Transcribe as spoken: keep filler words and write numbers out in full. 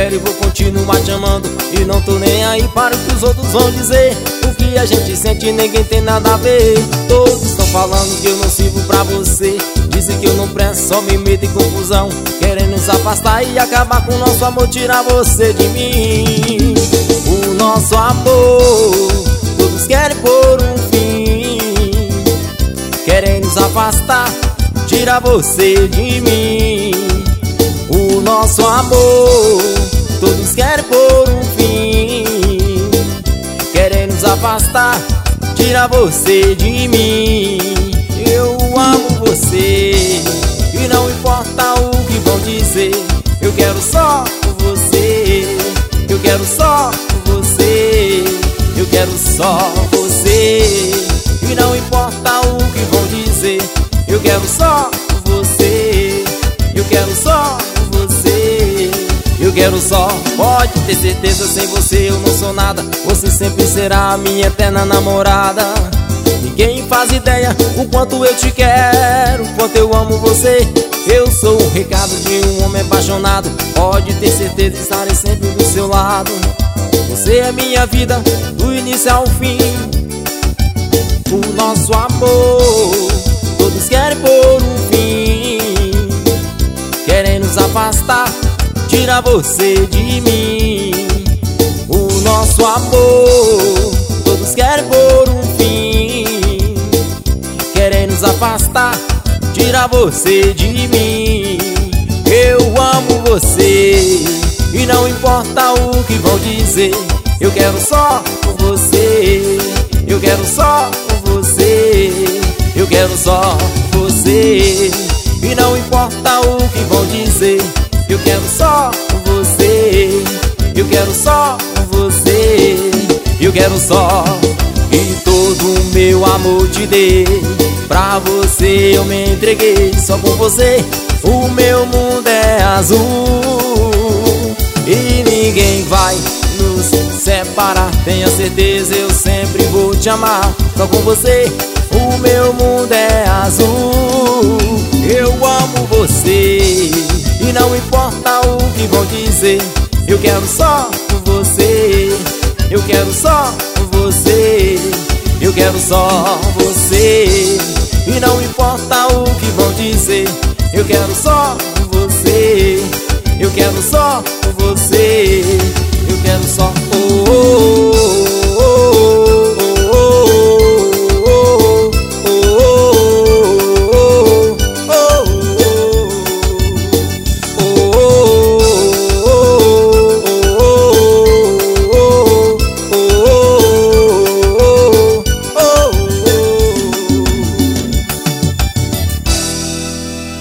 quero e vou continuar te amando. E não tô nem aí para o que os outros vão dizer. O que a gente sente ninguém tem nada a ver. Todos estão falando que eu não sirvo pra você. Dizem que eu não presto, só me meto em confusão. Querem nos afastar e acabar com o nosso amor, tirar você de mim. O nosso amor, todos querem pôr um fim. Querem nos afastar, tirar você de mim. O nosso amor, todos querem pôr um fim. Querem nos afastar, tirar você de mim. Eu amo você e não importa o que vão dizer. Eu quero só você, eu quero só você, eu quero só você. E não importa o que vão dizer. Eu quero só você, eu quero só você, eu quero só. Pode ter certeza, sem você eu não sou nada. Você sempre será a minha eterna namorada. Ninguém faz ideia o quanto eu te quero, o quanto eu amo você. Eu sou o recado de um homem apaixonado. Pode ter certeza, estarei sempre do seu lado. Você é minha vida, do início ao fim. O nosso amor, todos querem pôr um fim. Querem nos afastar, tirar você de mim. O nosso amor, todos querem pôr um fim. Querem nos afastar, tirar você de mim. Eu amo você e não importa o que vão dizer. Eu quero só você, eu quero só você, eu quero só você. E não importa o que vão dizer. Eu quero só você, eu quero só você, eu quero só. E todo o meu amor te dei, pra você eu me entreguei. Só com você o meu mundo é azul. E ninguém vai nos separar, tenha certeza, eu sempre vou te amar. Só com você o meu mundo é azul. Eu amo você e não importa o que vão dizer. Eu quero só você, eu quero só você, eu quero só você. E não importa o que vão dizer. Eu quero só você, eu quero só você, eu quero só oh, oh, oh.